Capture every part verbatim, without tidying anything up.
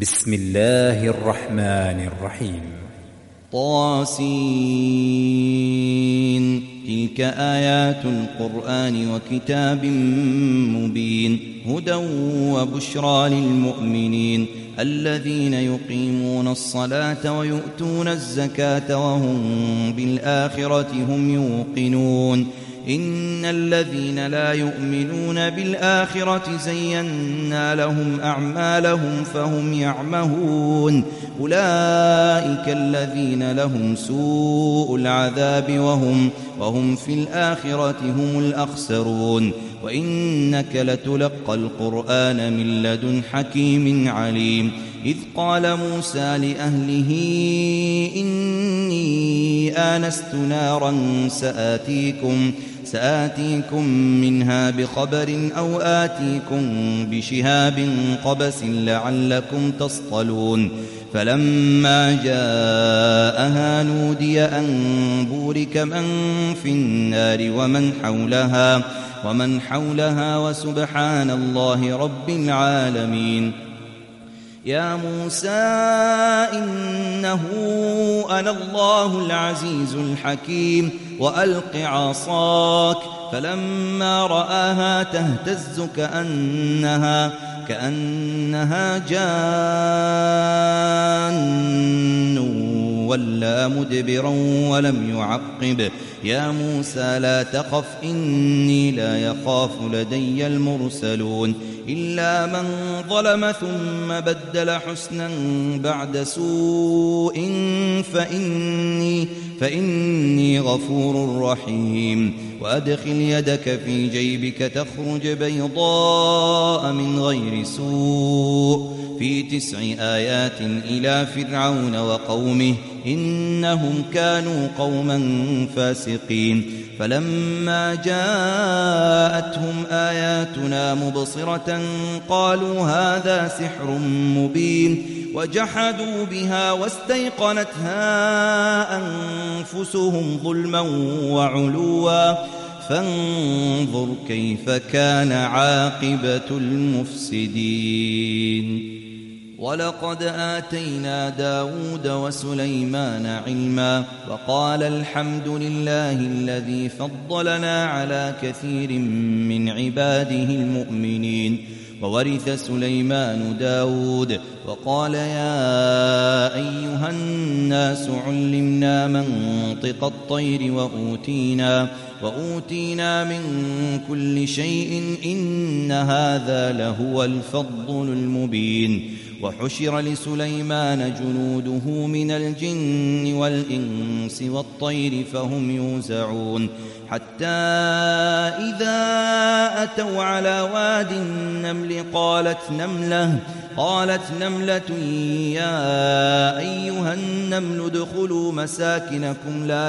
بسم الله الرحمن الرحيم. طاسين. تلك آيات القرآن وكتاب مبين، هدى وبشرى للمؤمنين الذين يقيمون الصلاة ويؤتون الزكاة وهم بالآخرة هم يوقنون. إن الذين لا يؤمنون بالآخرة زينا لهم أعمالهم فهم يعمهون. أولئك الذين لهم سوء العذاب وهم, وهم في الآخرة هم الأخسرون. وإنك لتلقى القرآن من لدن حكيم عليم. إذ قال موسى لأهله إني آنست نارا سآتيكم سآتيكم منها بخبر أو آتيكم بشهاب قبس لعلكم تصطلون. فلما جاءها نودي أن بورك من في النار ومن حولها ومن حولها وسبحان الله رب العالمين. يا موسى إنه أنا الله العزيز الحكيم وألق عصاك. فلما رآها تهتز كأنها كأنها جان ولا مدبرا ولم يعقب. يا موسى لا تخف إني لا يخاف لدي المرسلون. إلا من ظلم ثم بدل حسنا بعد سوء فإني, فإني غفور رحيم. وأدخل يدك في جيبك تخرج بيضاء من غير سوء في تسع آيات إلى فرعون وقومه إنهم كانوا قوما فاسقين. فلما جاءتهم آياتنا مبصرة قالوا هذا سحر مبين وجحدوا بها واستيقنتها أنفسهم ظلما وعلوا فانظر كيف كان عاقبة المفسدين. ولقد آتينا داود وسليمان علما وقال الحمد لله الذي فضلنا على كثير من عباده المؤمنين. وورث سليمان داود وقال يا أيها الناس علمنا منطق الطير وأوتينا, وأوتينا من كل شيء إن هذا لهو الفضل المبين. وحشر لسليمان جنوده من الجن والإنس والطير فهم يوزعون. حتى إذا أتوا على واد النمل قالت نملة قالت نملة يا أيها النمل ادخلوا مساكنكم لا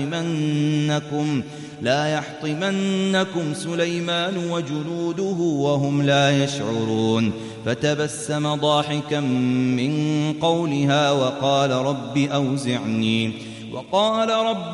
يحطمنكم لا يحطمنكم سليمان وجنوده وهم لا يشعرون. فتبسم ضاحكا من قولها وقال رب أوزعني وقال رب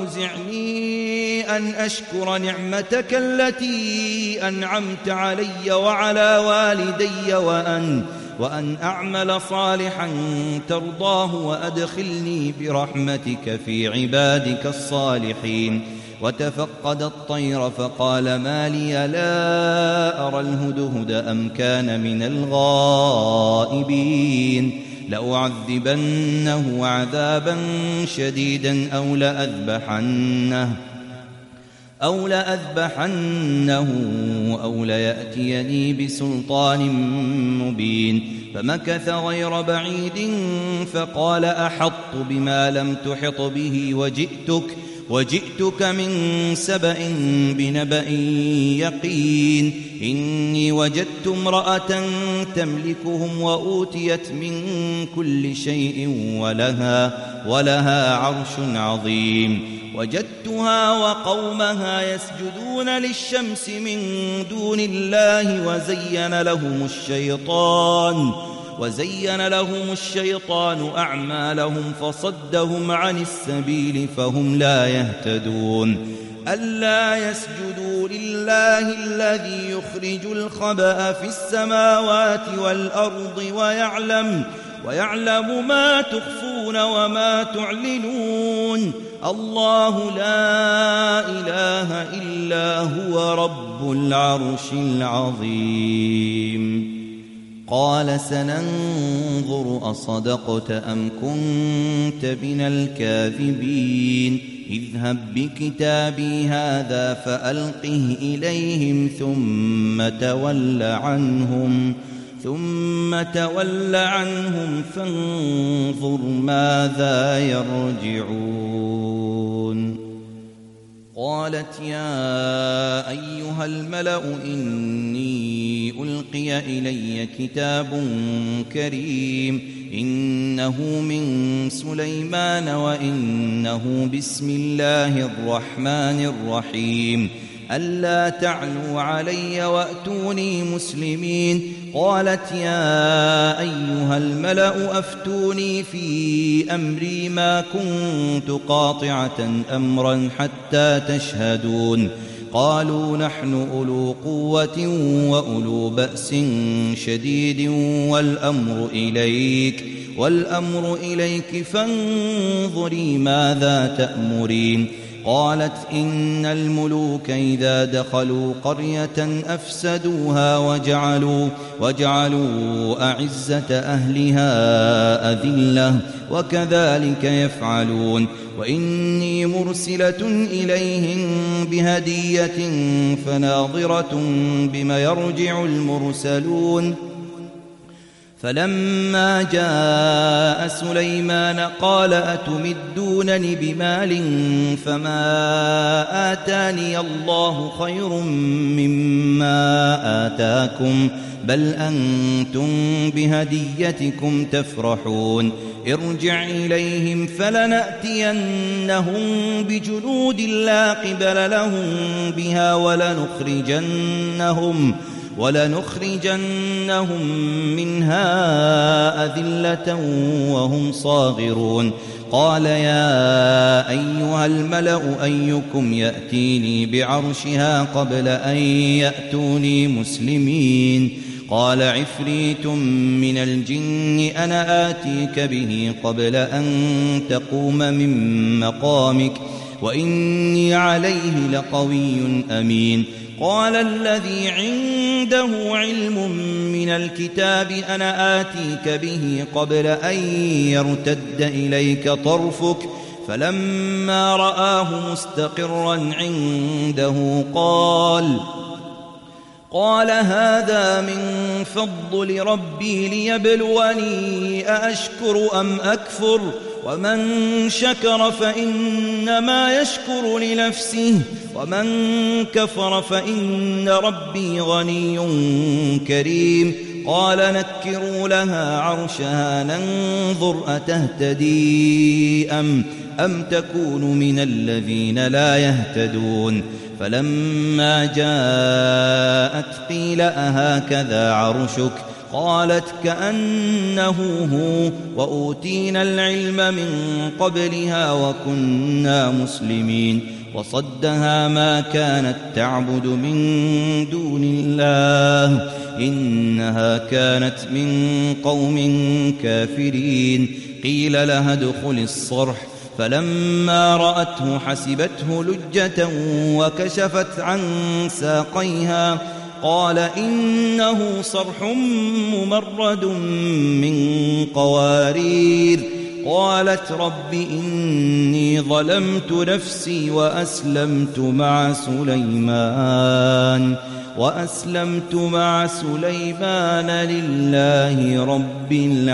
أوزعني أن أشكر نعمتك التي أنعمت علي وعلى والدي وأن وأن أعمل صالحا ترضاه وأدخلني برحمتك في عبادك الصالحين. وتفقد الطير فقال ما لي لا أرى الهدهد أم كان من الغائبين. لأعذبنه عذابا شديدا أو لأذبحنه أو لأذبحنه أو ليأتيني بسلطان مبين. فمكث غير بعيد فقال أحطت بما لم تحط به وجئتك وجئتك من سبأ بنبأ يقين. إني وجدت امرأة تملكهم وأوتيت من كل شيء ولها, ولها عرش عظيم. وجدتها وقومها يسجدون للشمس من دون الله وزين لهم الشيطان وزين لهم الشيطان أعمالهم فصدهم عن السبيل فهم لا يهتدون. ألا يسجدوا لله الله الذي يخرج الخبأ في السماوات والأرض ويعلم ويعلم ما تخفون وما تعلنون الله لا إله إلا هو رب العرش العظيم قال سننظر أصدقت أم كنت من الكاذبين اذهب بكتابي هذا فألقه إليهم ثم تول عنهم ثم تول عنهم فانظر ماذا يرجعون قالت يا أيها الملأ إني ألقي إلي كتاب كريم إنه من سليمان وإنه بسم الله الرحمن الرحيم ألا تعلوا علي وأتوني مسلمين قالت يا أيها الملأ أفتوني في أمري ما كنت قاطعة أمرا حتى تشهدون قالوا نحن أولو قوة وأولو بأس شديد والأمر إليك والأمر إليك فانظري ماذا تأمرين قالت إن الملوك إذا دخلوا قرية أفسدوها وجعلوا, وجعلوا أعزة أهلها أذلة وكذلك يفعلون وإني مرسلة إليهم بهدية فناظرة بما يرجع المرسلون فلما جاء سليمان قال أتمدونني بمال فما آتاني الله خير مما آتاكم بل أنتم بهديتكم تفرحون ارجع إليهم فلنأتينهم بجنود لا قبل لهم بها ولنخرجنهم ولنخرجنهم منها أذلة وهم صاغرون قال يا أيها الملأ أيكم يأتيني بعرشها قبل أن يأتوني مسلمين قال عفريت من الجن أنا آتيك به قبل أن تقوم من مقامك وإني عليه لقوي أمين قال الذي عنده علم من الكتاب أنا آتيك به قبل أن يرتد إليك طرفك فلما رآه مستقرا عنده قال قال هذا من فضل ربي ليبلوني أأشكر أم أكفر ومن شكر فإنما يشكر لنفسه ومن كفر فإن ربي غني كريم قال نكروا لها عرشها ننظر أتهتدي أم, أم تكون من الذين لا يهتدون فلما جاءت قيل أهكذا عرشك قالت كأنه هو وأوتينا العلم من قبلها وكنا مسلمين وصدها ما كانت تعبد من دون الله إنها كانت من قوم كافرين قيل لها ادخل الصرح فلما رأته حسبته لجة وكشفت عن ساقيها قال إنه صرح ممرد من قوارير قالت رب إني ظلمت نفسي وأسلمت مع سليمان وأسلمت مع سليمان لله رب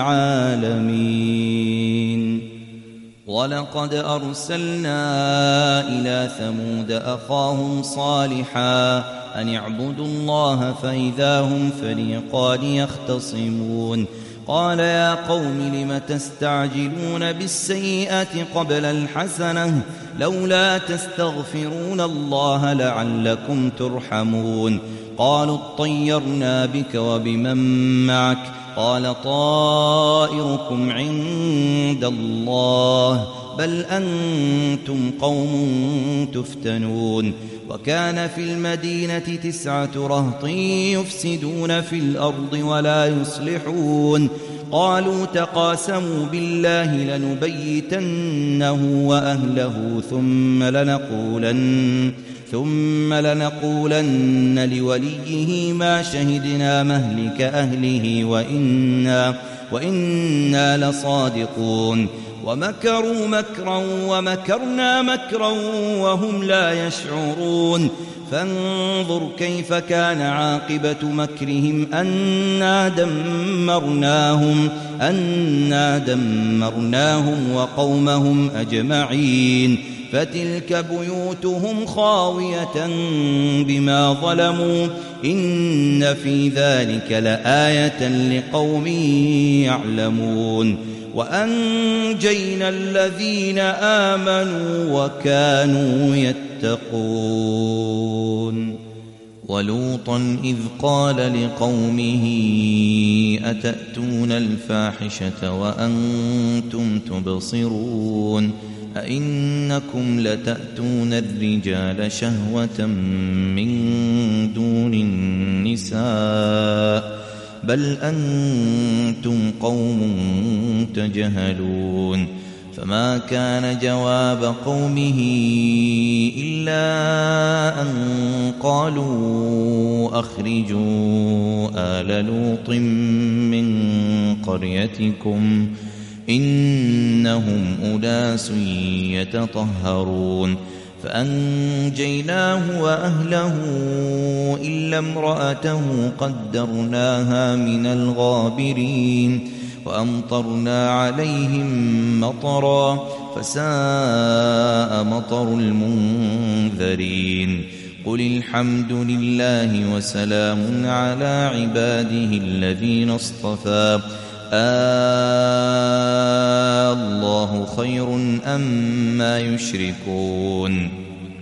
العالمين ولقد أرسلنا إلى ثمود أخاهم صالحا أن اعبدوا الله فإذا هم فريقان يختصمون قال يا قوم لم تستعجلون بالسيئة قبل الحسنة لولا تستغفرون الله لعلكم ترحمون قالوا اطيرنا بك وبمن معك قال طائركم عند الله بل أنتم قوم تفتنون وكان في المدينة تسعة رهط يفسدون في الأرض ولا يصلحون قالوا تقاسموا بالله لنبيتنه وأهله ثم لنقولن ثم لنقولن لوليه ما شهدنا مهلك أهله وإنا, وإنا لصادقون ومكروا مكرا ومكرنا مكرا وهم لا يشعرون فانظر كيف كان عاقبة مكرهم أنا دمرناهم, أنا دمرناهم وقومهم أجمعين فتلك بيوتهم خاوية بما ظلموا إن في ذلك لآية لقوم يعلمون وأنجينا الذين آمنوا وكانوا يتقون ولوطا إذ قال لقومه أتأتون الفاحشة وأنتم تبصرون أئنكم لتأتون الرجال شهوة من دون النساء بل أنتم قوم تجهلون فما كان جواب قومه إلا أن قالوا أخرجوا آل لوط من قريتكم إنهم أناس يتطهرون فأنجيناه وأهله إلا امرأته قدرناها من الغابرين وأمطرنا عليهم مطرا فساء مطر المنذرين قل الحمد لله وسلام على عباده الذين اصطفى آه الله خير أما يشركون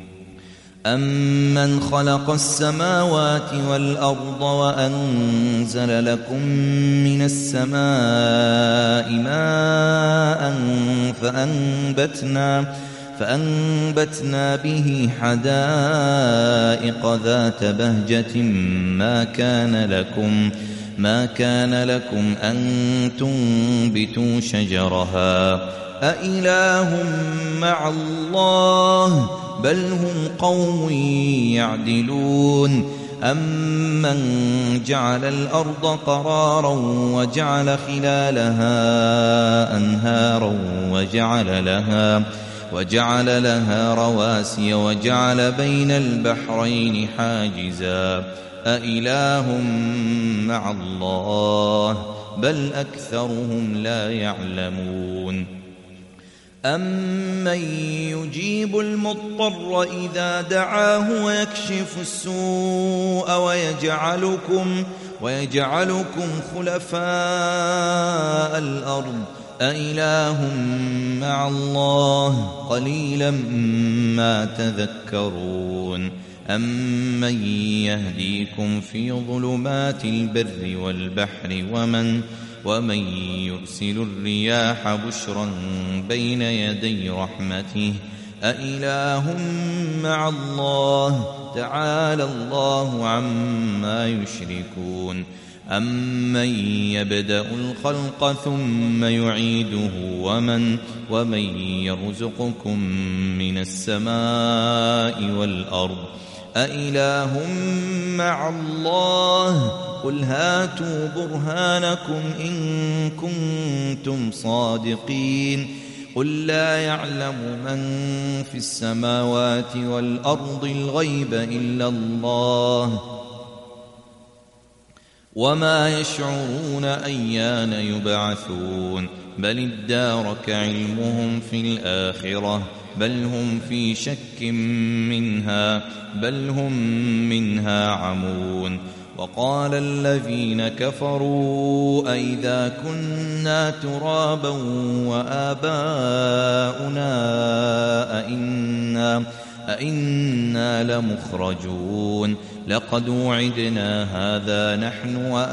أمن خلق السماوات والأرض وأنزل لكم من السماء ماء فأنبتنا, فأنبتنا به حدائق ذات بهجة ما كان لكم ما كان لكم أن تنبتوا شجرها أإله مع الله بل هم قوم يعدلون أمن جعل الأرض قرارا وجعل خلالها أنهارا وجعل لها وجعل لها رواسي وجعل بين البحرين حاجزا أإله مع الله بل أكثرهم لا يعلمون أمن يجيب المضطر إذا دعاه ويكشف السوء ويجعلكم, ويجعلكم خلفاء الأرض أإله مع الله قليلا ما تذكرون أمن يهديكم في ظلمات البر والبحر ومن ومن يرسل الرياح بشرا بين يدي رحمته أإله مع الله تعالى الله عما يشركون أمن يبدأ الخلق ثم يعيده ومن ومن يرزقكم من السماء والأرض أإله مع الله قل هاتوا برهانكم إن كنتم صادقين قل لا يعلم من في السماوات والأرض الغيب إلا الله وما يشعرون أيان يبعثون بل ادارك علمهم في الآخرة بل هم في شك منها بل هم منها عمون وقال الذين كفروا أئذا كنا ترابا وآباؤنا أئنا, أئنا لمخرجون لقد وعدنا هذا نحن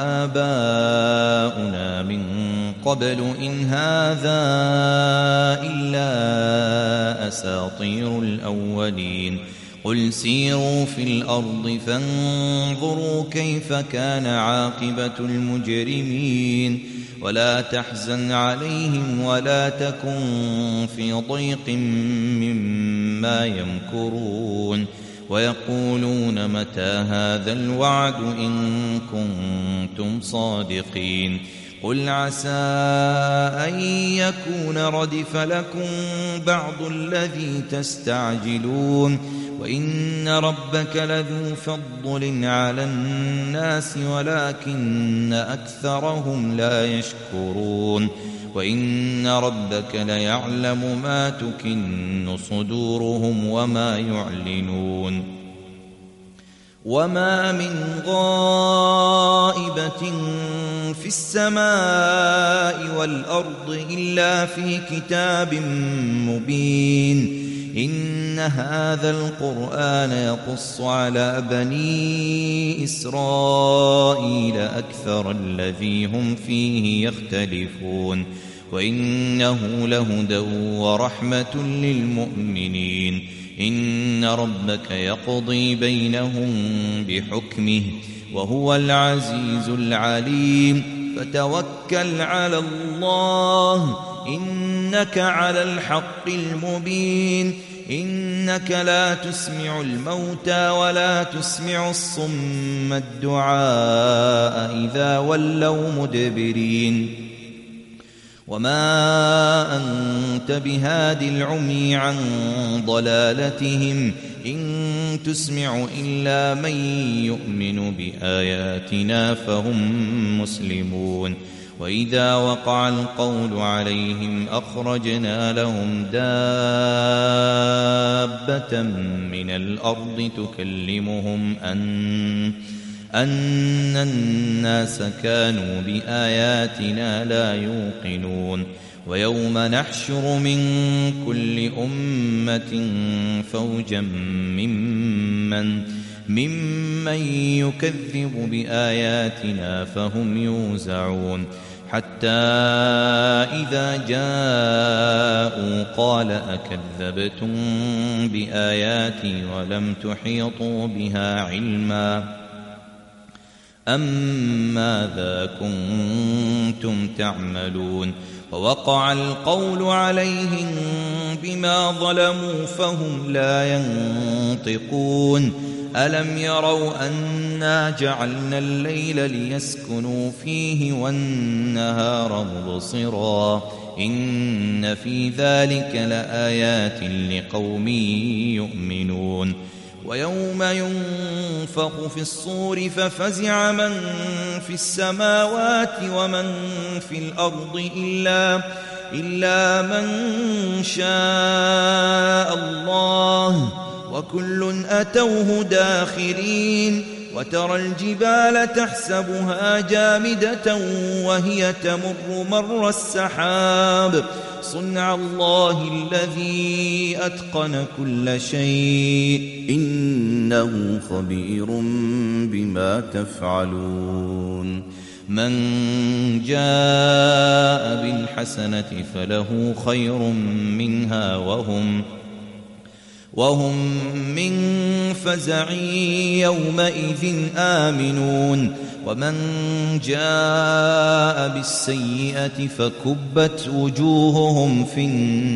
وآباؤنا من قبل إن هذا إلا أساطير الأولين قل سيروا في الأرض فانظروا كيف كان عاقبة المجرمين ولا تحزن عليهم ولا تكن في ضيق مما يمكرون ويقولون متى هذا الوعد إن كنتم صادقين قل عسى أن يكون ردف لكم بعض الذي تستعجلون وإن ربك لذو فضل على الناس ولكن أكثرهم لا يشكرون وإن ربك ليعلم ما تكن صدورهم وما يعلنون وما من غائبة في السماء والأرض إلا في كتاب مبين إن هذا القرآن يقص على بني إسرائيل أكثر الذي هم فيه يختلفون وإنه لهدى ورحمة للمؤمنين إن ربك يقضي بينهم بحكمه وهو العزيز العليم فتوكل على الله إنك على الحق المبين إنك لا تسمع الموتى ولا تسمع الصم الدعاء إذا ولوا مدبرين وما أنت بهاد العمي عن ضلالتهم إن تسمع إلا من يؤمن بآياتنا فهم مسلمون وإذا وقع القول عليهم أخرجنا لهم دابة من الأرض تكلمهم أن أن الناس كانوا بآياتنا لا يوقنون ويوم نحشر من كل أمة فوجا ممن ممن يكذب بآياتنا فهم يوزعون حتى إذا جاءوا قال أكذبتم بآياتي ولم تحيطوا بها علما أم ماذا كنتم تعملون ووقع القول عليهم بما ظلموا فهم لا ينطقون ألم يروا أنا جعلنا الليل ليسكنوا فيه والنهار مبصرا إن في ذلك لآيات لقوم يؤمنون ويوم ينفخ في الصور ففزع من في السماوات ومن في الأرض إلا, إلا من شاء الله وكل أتوه داخرين وترى الجبال تحسبها جامدة وهي تمر مر السحاب صنع الله الذي أتقن كل شيء إنه خبير بما تفعلون من جاء بالحسنة فله خير منها وهم وهم من فزع يومئذ آمنون ومن جاء بالسيئة فكبت وجوههم في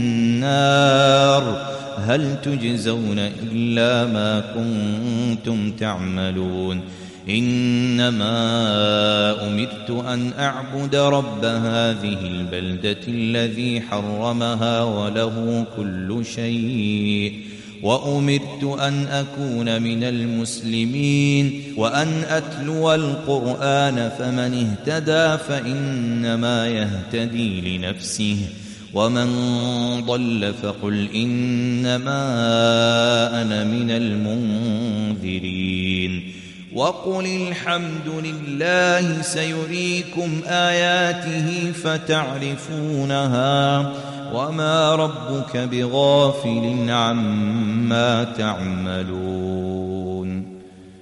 النار هل تجزون إلا ما كنتم تعملون إنما أمرت أن أعبد رب هذه البلدة الذي حرمها وله كل شيء وأمرت أن أكون من المسلمين وأن أتلو القرآن فمن اهتدى فإنما يهتدي لنفسه ومن ضل فقل إنما أنا من المنذرين وقل الحمد لله سيريكم آياته فتعرفونها وما ربك بغافل عما تعملون